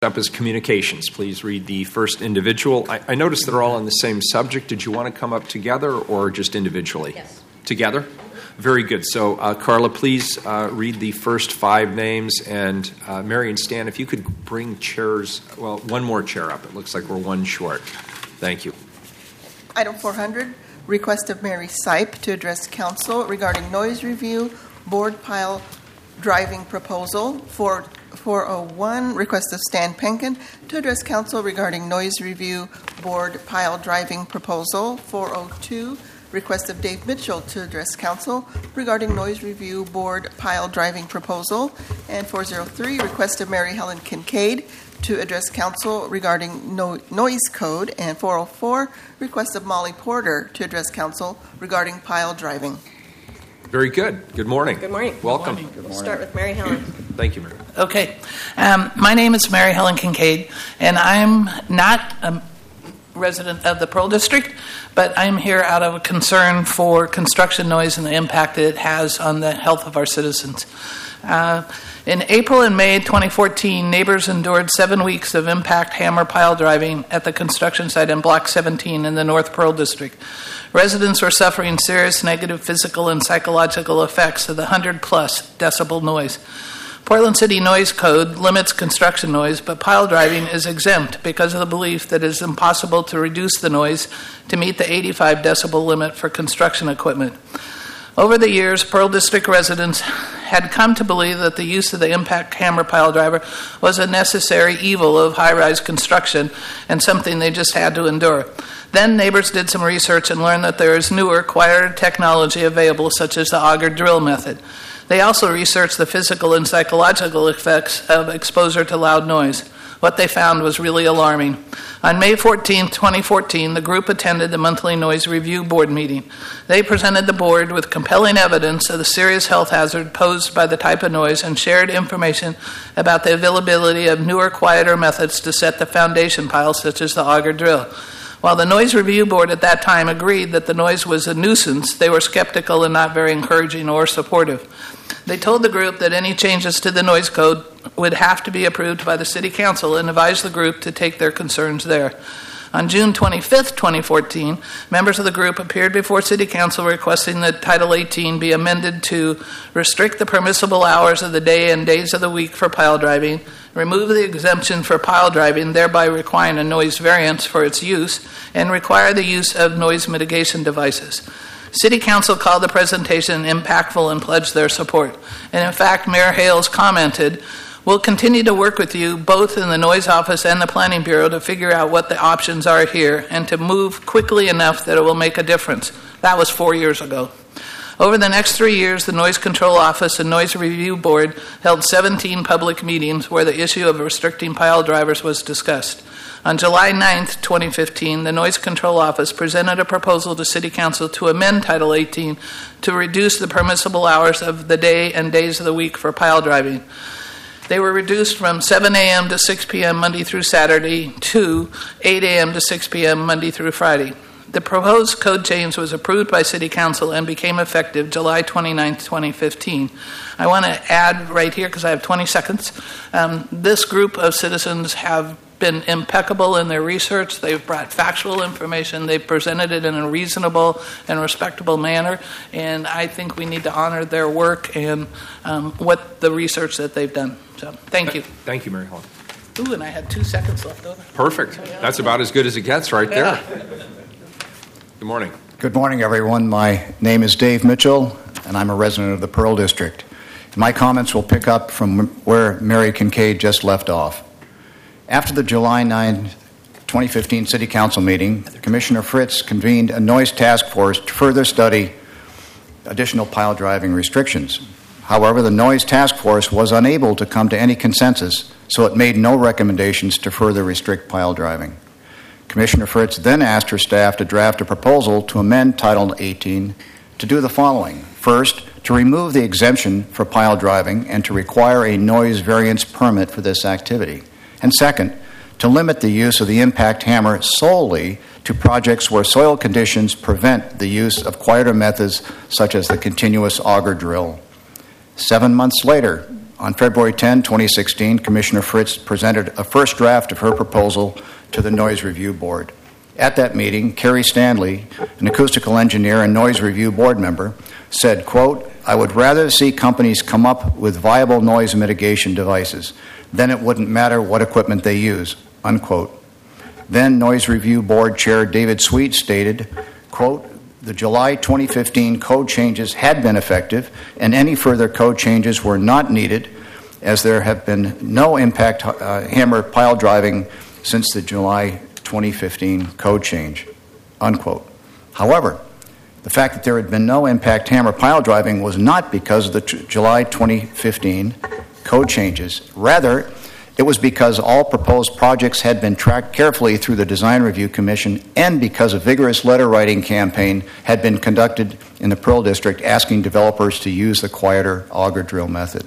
Up is communications. Please read the first individual. I noticed they're all on the same subject. Did you want to come up together or just individually? Yes. Together? Very good. So, Carla, please read the first five names. And Mary and Stan, if you could bring chairs, well, one more chair up. It looks like we're one short. Thank you. Item 400, request of Mary Sipe to address council regarding noise review, board pile driving proposal. 401, request of Stan Penkin to address council regarding noise review, board pile driving proposal. 402, request of Dave Mitchell to address council regarding noise review, board pile driving proposal. And 403, request of Mary Helen Kincaid to address council regarding noise code. And 404, request of Molly Porter to address council regarding pile driving. Very good. Good morning. Good morning. Welcome. Good morning. We'll start with Mary Helen. Thank you, Mary. Okay. My name is Mary Helen Kincaid, and I'm not a resident of the Pearl District, but I'm here out of a concern for construction noise and the impact that it has on the health of our citizens. In April and May 2014, neighbors endured 7 weeks of impact hammer pile driving at the construction site in Block 17 in the North Pearl District. Residents were suffering serious negative physical and psychological effects of the 100-plus decibel noise. Portland City Noise Code limits construction noise, but pile driving is exempt because of the belief that it is impossible to reduce the noise to meet the 85 decibel limit for construction equipment. Over the years, Pearl District residents had come to believe that the use of the impact hammer pile driver was a necessary evil of high-rise construction and something they just had to endure. Then neighbors did some research and learned that there is newer, quieter technology available, such as the auger drill method. They also researched the physical and psychological effects of exposure to loud noise. What they found was really alarming. On May 14, 2014, the group attended the monthly Noise Review Board meeting. They presented the board with compelling evidence of the serious health hazard posed by the type of noise and shared information about the availability of newer, quieter methods to set the foundation piles, such as the auger drill. While the Noise Review Board at that time agreed that the noise was a nuisance, they were skeptical and not very encouraging or supportive. They told the group that any changes to the noise code would have to be approved by the City Council and advised the group to take their concerns there. On June 25, 2014, members of the group appeared before City Council requesting that Title 18 be amended to restrict the permissible hours of the day and days of the week for pile driving, remove the exemption for pile driving, thereby requiring a noise variance for its use, and require the use of noise mitigation devices. City Council called the presentation impactful and pledged their support. And in fact, Mayor Hales commented, "We'll continue to work with you, both in the Noise Office and the Planning Bureau, to figure out what the options are here and to move quickly enough that it will make a difference." That was 4 years ago. Over the next 3 years, the Noise Control Office and Noise Review Board held 17 public meetings where the issue of restricting pile drivers was discussed. On July 9, 2015, the Noise Control Office presented a proposal to City Council to amend Title 18 to reduce the permissible hours of the day and days of the week for pile driving. They were reduced from 7 a.m. to 6 p.m. Monday through Saturday to 8 a.m. to 6 p.m. Monday through Friday. The proposed code change was approved by City Council and became effective July 29, 2015. I want to add right here, because I have 20 seconds, this group of citizens have been impeccable in their research. They've brought factual information. They've presented it in a reasonable and respectable manner, and I think we need to honor their work and what the research that they've done. So, thank you. Thank you, Mary Helen. Ooh, and I had 2 seconds left over. Perfect. That's about as good as it gets right there. Good morning. Good morning, everyone. My name is Dave Mitchell, and I'm a resident of the Pearl District. My comments will pick up from where Mary Kincaid just left off. After the July 9, 2015 City Council meeting, Commissioner Fritz convened a noise task force to further study additional pile driving restrictions. However, the noise task force was unable to come to any consensus, so it made no recommendations to further restrict pile driving. Commissioner Fritz then asked her staff to draft a proposal to amend Title 18 to do the following. First, to remove the exemption for pile driving and to require a noise variance permit for this activity. And second, to limit the use of the impact hammer solely to projects where soil conditions prevent the use of quieter methods such as the continuous auger drill. 7 months later, on February 10, 2016, Commissioner Fritz presented a first draft of her proposal to the Noise Review Board. At that meeting, Carrie Stanley, an acoustical engineer and Noise Review Board member, said, quote, "I would rather see companies come up with viable noise mitigation devices. Then it wouldn't matter what equipment they use," unquote. Then Noise Review Board Chair David Sweet stated, quote, "The July 2015 code changes had been effective, and any further code changes were not needed, as there have been no impact hammer pile driving since the July 2015 code change," unquote. However, the fact that there had been no impact hammer pile driving was not because of the July 2015 code changes. Rather, it was because all proposed projects had been tracked carefully through the Design Review Commission and because a vigorous letter-writing campaign had been conducted in the Pearl District asking developers to use the quieter auger drill method.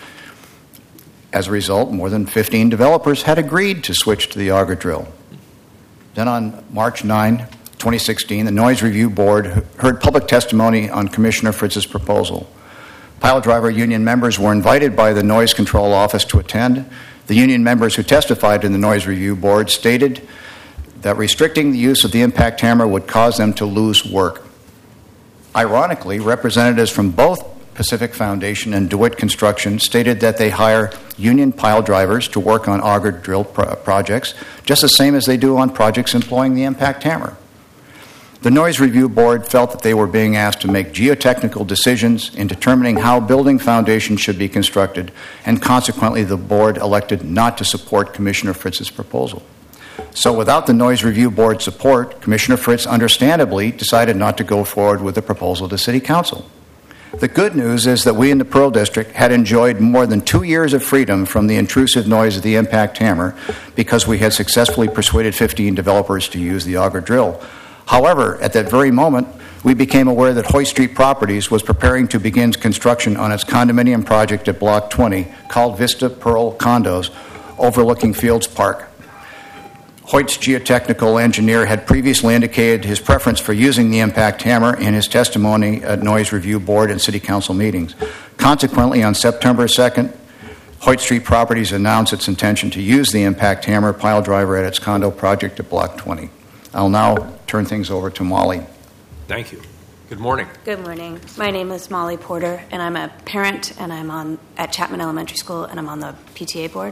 As a result, more than 15 developers had agreed to switch to the auger drill. Then on March 9, 2016, the Noise Review Board heard public testimony on Commissioner Fritz's proposal. Pile driver union members were invited by the Noise Control Office to attend. The union members who testified in the Noise Review Board stated that restricting the use of the impact hammer would cause them to lose work. Ironically, representatives from both Pacific Foundation and DeWitt Construction stated that they hire union pile drivers to work on auger drill projects, just the same as they do on projects employing the impact hammer. The Noise Review Board felt that they were being asked to make geotechnical decisions in determining how building foundations should be constructed, and consequently the board elected not to support Commissioner Fritz's proposal. So without the Noise Review Board's support, Commissioner Fritz understandably decided not to go forward with the proposal to City Council. The good news is that we in the Pearl District had enjoyed more than 2 years of freedom from the intrusive noise of the impact hammer because we had successfully persuaded 15 developers to use the auger drill. However, at that very moment, we became aware that Hoyt Street Properties was preparing to begin construction on its condominium project at Block 20 called Vista Pearl Condos, overlooking Fields Park. Hoyt's geotechnical engineer had previously indicated his preference for using the impact hammer in his testimony at Noise Review Board and City Council meetings. Consequently, on September 2nd, Hoyt Street Properties announced its intention to use the impact hammer pile driver at its condo project at Block 20. I'll now turn things over to Molly. Thank you. Good morning. Good morning. My name is Molly Porter, and I'm a parent, and I'm at Chapman Elementary School, and I'm on the PTA board.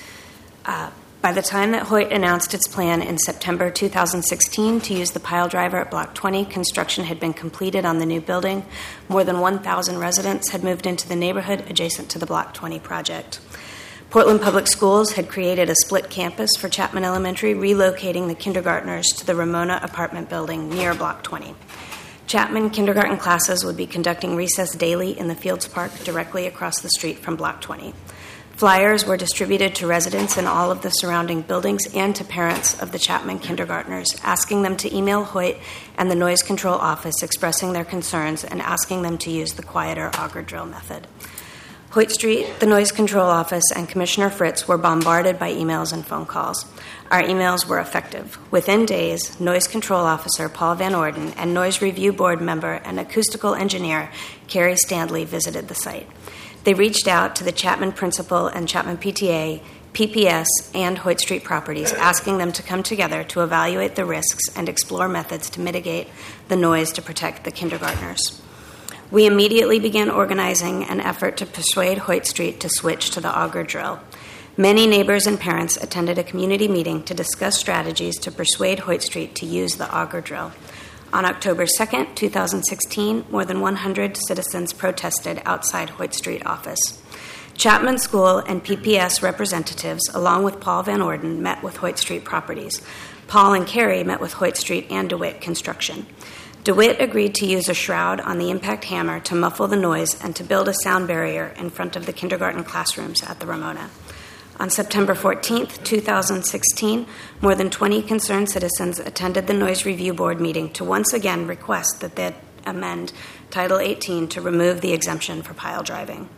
By the time that Hoyt announced its plan in September 2016 to use the pile driver at Block 20, construction had been completed on the new building. More than 1,000 residents had moved into the neighborhood adjacent to the Block 20 project. Portland Public Schools had created a split campus for Chapman Elementary, relocating the kindergartners to the Ramona apartment building near Block 20. Chapman kindergarten classes would be conducting recess daily in the Fields Park directly across the street from Block 20. Flyers were distributed to residents in all of the surrounding buildings and to parents of the Chapman kindergartners, asking them to email Hoyt and the Noise Control Office expressing their concerns and asking them to use the quieter auger drill method. Hoyt Street, the Noise Control Office, and Commissioner Fritz were bombarded by emails and phone calls. Our emails were effective. Within days, Noise Control Officer Paul Van Orden and Noise Review Board member and acoustical engineer Carrie Stanley visited the site. They reached out to the Chapman Principal and Chapman PTA, PPS, and Hoyt Street Properties, asking them to come together to evaluate the risks and explore methods to mitigate the noise to protect the kindergartners. We immediately began organizing an effort to persuade Hoyt Street to switch to the auger drill. Many neighbors and parents attended a community meeting to discuss strategies to persuade Hoyt Street to use the auger drill. On October 2nd, 2016, more than 100 citizens protested outside Hoyt Street office. Chapman School and PPS representatives, along with Paul Van Orden, met with Hoyt Street Properties. Paul and Carrie met with Hoyt Street and DeWitt Construction. DeWitt agreed to use a shroud on the impact hammer to muffle the noise and to build a sound barrier in front of the kindergarten classrooms at the Ramona. On September 14, 2016, more than 20 concerned citizens attended the Noise Review Board meeting to once again request that they amend Title 18 to remove the exemption for pile driving.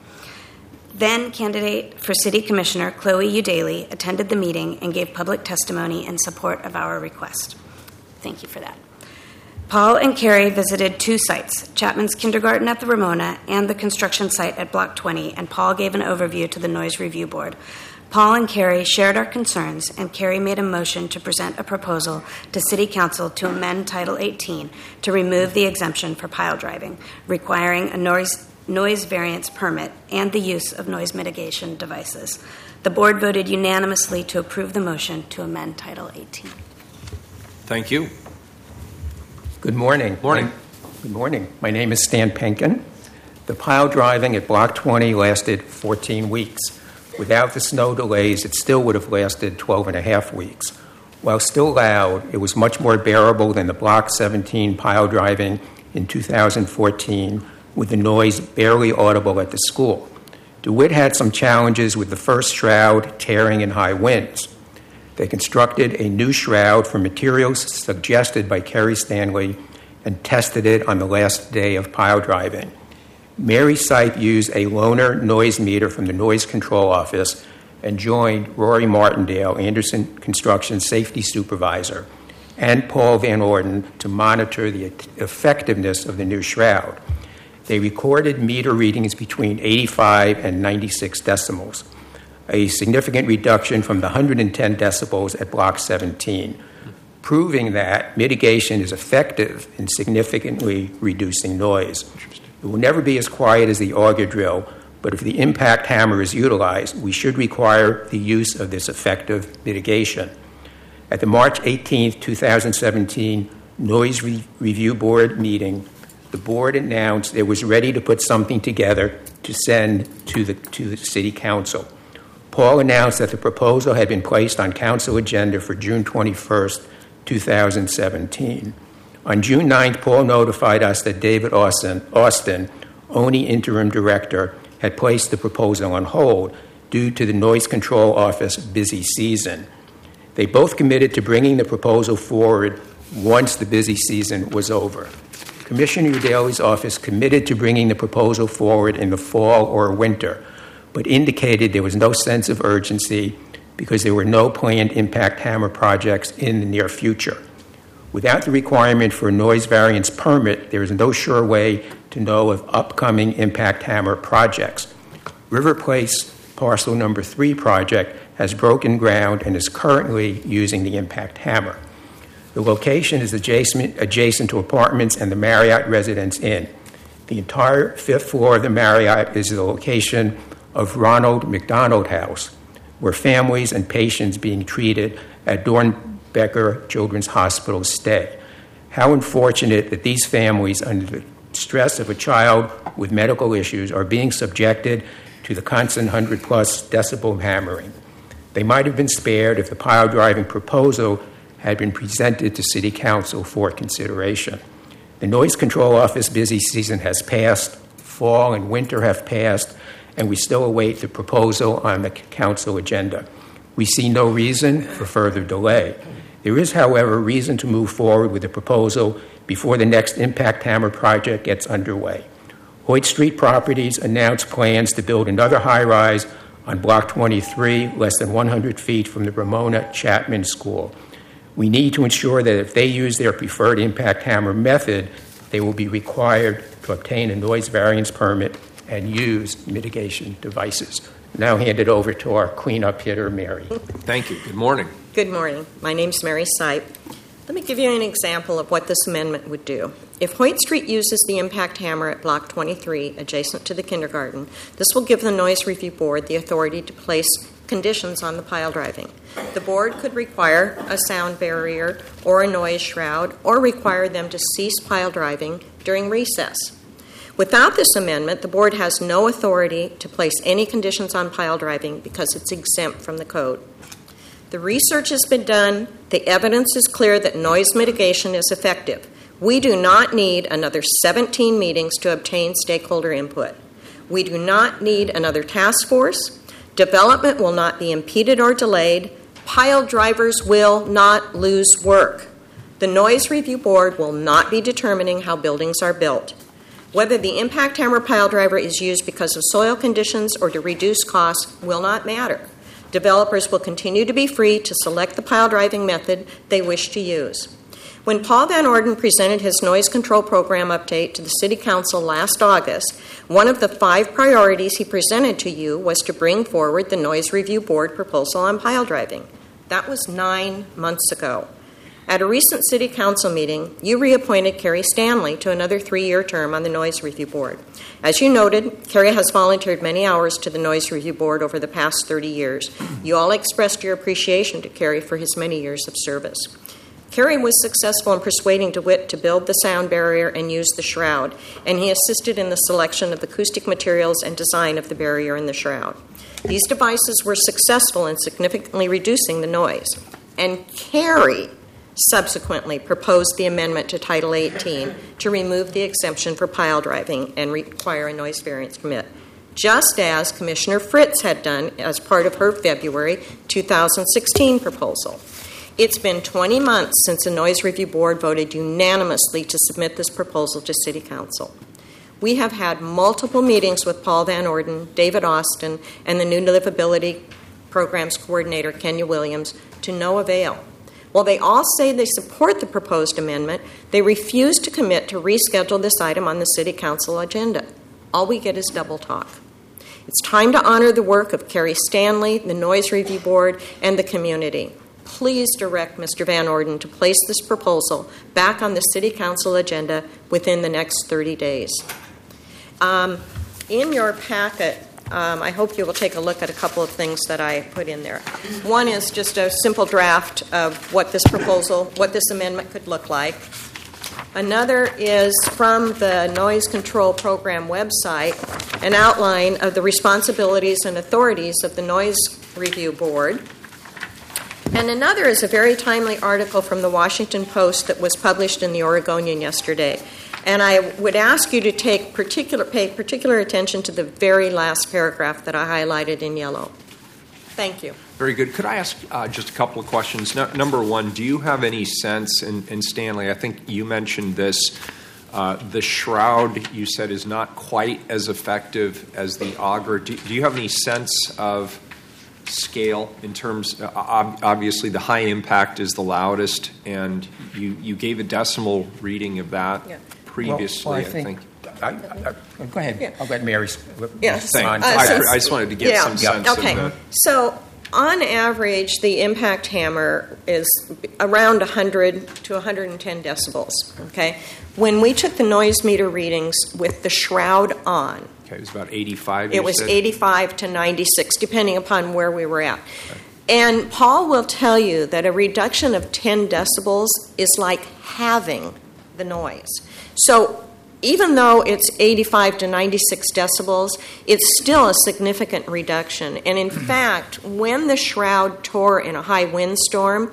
Then candidate for City Commissioner Chloe Udaley attended the meeting and gave public testimony in support of our request. Thank you for that. Paul and Carrie visited 2 sites, Chapman's kindergarten at the Ramona and the construction site at Block 20, and Paul gave an overview to the Noise Review Board. Paul and Carrie shared our concerns, and Carrie made a motion to present a proposal to City Council to amend Title 18 to remove the exemption for pile driving, requiring a noise variance permit and the use of noise mitigation devices. The board voted unanimously to approve the motion to amend Title 18. Thank you. Good morning. Morning. Good morning. My name is Stan Penkin. The pile driving at Block 20 lasted 14 weeks. Without the snow delays, it still would have lasted 12 and a half weeks. While still loud, it was much more bearable than the Block 17 pile driving in 2014, with the noise barely audible at the school. DeWitt had some challenges with the first shroud tearing in high winds. They constructed a new shroud from materials suggested by Kerry Stanley and tested it on the last day of pile driving. Mary Sipe used a loaner noise meter from the Noise Control Office and joined Rory Martindale, Anderson Construction Safety Supervisor, and Paul Van Orden to monitor the effectiveness of the new shroud. They recorded meter readings between 85 and 96 decibels, a significant reduction from the 110 decibels at Block 17, proving that mitigation is effective in significantly reducing noise. It will never be as quiet as the auger drill, but if the impact hammer is utilized, we should require the use of this effective mitigation. At the March 18, 2017 Noise Review Board meeting, the board announced it was ready to put something together to send to the City Council. Paul announced that the proposal had been placed on Council agenda for June 21, 2017. On June 9th, Paul notified us that David Austin, ONI interim director, had placed the proposal on hold due to the Noise Control Office busy season. They both committed to bringing the proposal forward once the busy season was over. Commissioner Daly's office committed to bringing the proposal forward in the fall or winter, but indicated there was no sense of urgency because there were no planned impact hammer projects in the near future. Without the requirement for a noise variance permit, there is no sure way to know of upcoming impact hammer projects. River Place Parcel Number 3 project has broken ground and is currently using the impact hammer. The location is adjacent to apartments and the Marriott Residence Inn. The entire 5th floor of the Marriott is the location of Ronald McDonald House, where families and patients being treated at Dornbecker Children's Hospital stay. How unfortunate that these families, under the stress of a child with medical issues, are being subjected to the constant 100-plus decibel hammering. They might have been spared if the pile driving proposal had been presented to City Council for consideration. The Noise Control Office busy season has passed, fall and winter have passed, and we still await the proposal on the Council agenda. We see no reason for further delay. There is, however, reason to move forward with the proposal before the next impact hammer project gets underway. Hoyt Street Properties announced plans to build another high-rise on Block 23, less than 100 feet from the Ramona Chapman School. We need to ensure that if they use their preferred impact hammer method, they will be required to obtain a noise variance permit and use mitigation devices. Now hand it over to our cleanup hitter, Mary. Thank you. Good morning. Good morning. My name is Mary Sipe. Let me give you an example of what this amendment would do. If Hoyt Street uses the impact hammer at Block 23, adjacent to the kindergarten, this will give the Noise Review Board the authority to place conditions on the pile driving. The board could require a sound barrier or a noise shroud, or require them to cease pile driving during recess. Without this amendment, the board has no authority to place any conditions on pile driving because it's exempt from the code. The research has been done. The evidence is clear that noise mitigation is effective. We do not need another 17 meetings to obtain stakeholder input. We do not need another task force. Development will not be impeded or delayed. Pile drivers will not lose work. The Noise Review Board will not be determining how buildings are built. Whether the impact hammer pile driver is used because of soil conditions or to reduce costs will not matter. Developers will continue to be free to select the pile driving method they wish to use. When Paul Van Orden presented his noise control program update to the City Council last August, one of the 5 priorities he presented to you was to bring forward the Noise Review Board proposal on pile driving. That was 9 months ago. At a recent City Council meeting, you reappointed Carrie Stanley to another 3-year term on the Noise Review Board. As you noted, Carrie has volunteered many hours to the Noise Review Board over the past 30 years. You all expressed your appreciation to Carrie for his many years of service. Carrie was successful in persuading DeWitt to build the sound barrier and use the shroud, and he assisted in the selection of acoustic materials and design of the barrier and the shroud. These devices were successful in significantly reducing the noise, and Carrie subsequently proposed the amendment to Title 18 to remove the exemption for pile driving and require a noise variance permit, just as Commissioner Fritz had done as part of her February 2016 proposal. It's been 20 months since the Noise Review Board voted unanimously to submit this proposal to City Council. We have had multiple meetings with Paul Van Orden, David Austin, and the new Livability Programs Coordinator, Kenya Williams, to no avail. While they all say they support the proposed amendment, they refuse to commit to reschedule this item on the City Council agenda. All we get is double talk. It's time to honor the work of Carrie Stanley, the Noise Review Board, and the community. Please direct Mr. Van Orden to place this proposal back on the City Council agenda within the next 30 days. In your packet, I hope you will take a look at a couple of things that I put in there. One is just a simple draft of what this proposal, what this amendment could look like. Another is from the Noise Control Program website, an outline of the responsibilities and authorities of the Noise Review Board. And another is a very timely article from the Washington Post that was published in the Oregonian yesterday. And I would ask you to pay particular attention to the very last paragraph that I highlighted in yellow. Thank you. Very good. Could I ask just a couple of questions? Number one, do you have any sense, and Stanley, I think you mentioned this, the shroud, you said, is not quite as effective as the auger. Do you have any sense of scale in terms, obviously the high impact is the loudest, and you gave a decimal reading of that previously, well, I think. Go ahead. Yeah. I'll let Mary respond. I just wanted to get some sense of the... So on average, the impact hammer is around 100 to 110 decibels, okay? When we took the noise meter readings with the shroud on, okay, it was about 85, it was 85 to 96, depending upon where we were at. Okay. And Paul will tell you that a reduction of 10 decibels is like having the noise. So even though it's 85 to 96 decibels, it's still a significant reduction. And in fact, when the shroud tore in a high windstorm,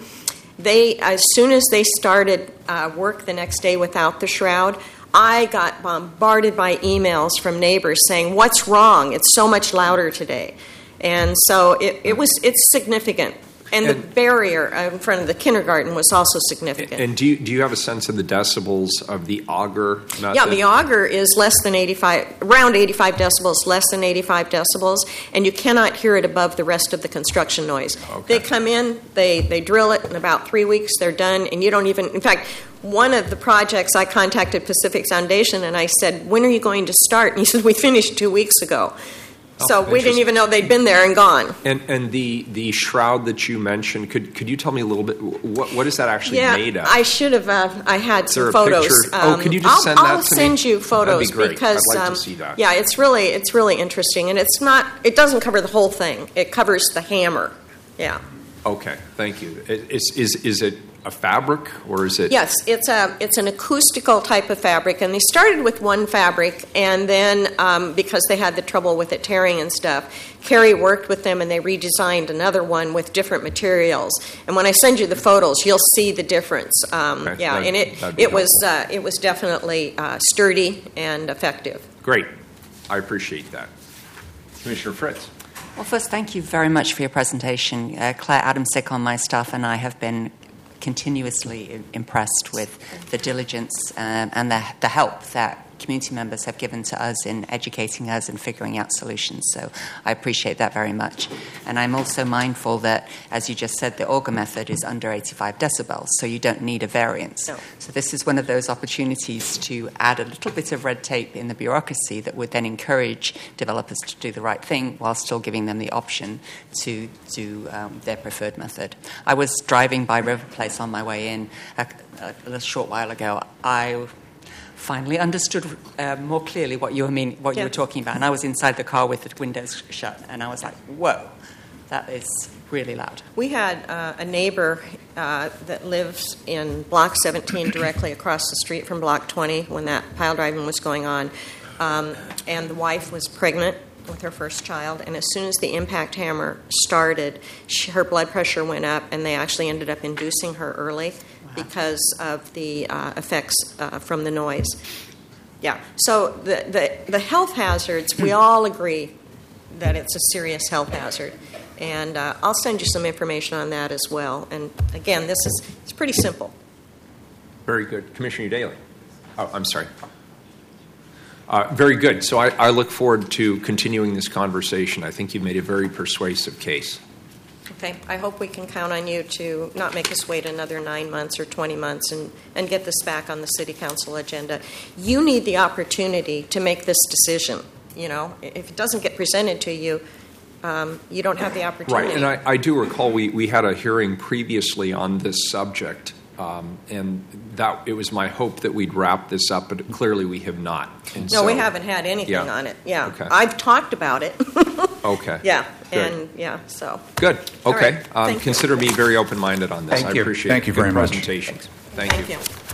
as soon as they started work the next day without the shroud, I got bombarded by emails from neighbors saying, "What's wrong? It's so much louder today." And so it's significant. And the barrier in front of the kindergarten was also significant. And do you have a sense of the decibels of the auger method? Yeah, the auger is less than 85, around 85 decibels, less than 85 decibels, and you cannot hear it above the rest of the construction noise. Okay. They come in, they drill it, in about 3 weeks they're done, and you don't even, in fact, one of the projects I contacted Pacific Foundation and I said, "When are you going to start?" And he said, "We finished 2 weeks ago." So we didn't even know they'd been there and gone. And the shroud that you mentioned, could you tell me a little bit, what is that actually made of? I should have, I had some photos. Could you just send that to me? I'll send you photos. That'd be great. Because, I'd like to see that. Yeah, it's really interesting. And it doesn't cover the whole thing. It covers the hammer. Yeah. Okay, thank you. Is it a fabric or is it? Yes, it's an acoustical type of fabric, and they started with one fabric, and then because they had the trouble with it tearing and stuff, Carrie worked with them and they redesigned another one with different materials. And when I send you the photos, you'll see the difference. Okay, yeah, and it was definitely sturdy and effective. Great, I appreciate that. Commissioner Fritz. Well, first, thank you very much for your presentation. Claire Adamsick on my staff and I have been continuously impressed with the diligence and the help that community members have given to us in educating us and figuring out solutions. So I appreciate that very much. And I'm also mindful that, as you just said, the Auger method is under 85 decibels, so you don't need a variance. No. So this is one of those opportunities to add a little bit of red tape in the bureaucracy that would then encourage developers to do the right thing while still giving them the option to do their preferred method. I was driving by River Place on my way in a short while ago. I finally understood more clearly what you were talking about, and I was inside the car with the windows shut, and I was like, "Whoa, that is really loud." We had a neighbor that lives in Block 17, directly across the street from Block 20, when that pile driving was going on, and the wife was pregnant with her first child, and as soon as the impact hammer started, her blood pressure went up, and they actually ended up inducing her early because of the effects from the noise. Yeah. So the health hazards, we all agree that it's a serious health hazard, and I'll send you some information on that as well. And again, it's pretty simple. Very good. Commissioner Daly. Oh, I'm sorry. Very good. So I look forward to continuing this conversation. I think you've made a very persuasive case. Okay. I hope we can count on you to not make us wait another 9 months or 20 months and get this back on the City Council agenda. You need the opportunity to make this decision. You know, if it doesn't get presented to you, you don't have the opportunity. Right. And I do recall we had a hearing previously on this subject. And that it was my hope that we'd wrap this up, but clearly we have not. And no, we haven't had anything on it. Yeah, okay. I've talked about it. Okay. Yeah, good. and yeah, so good. Okay. Right. Consider me very open-minded on this. Thank I you. appreciate Thank you good very much. presentation. Thank you. you.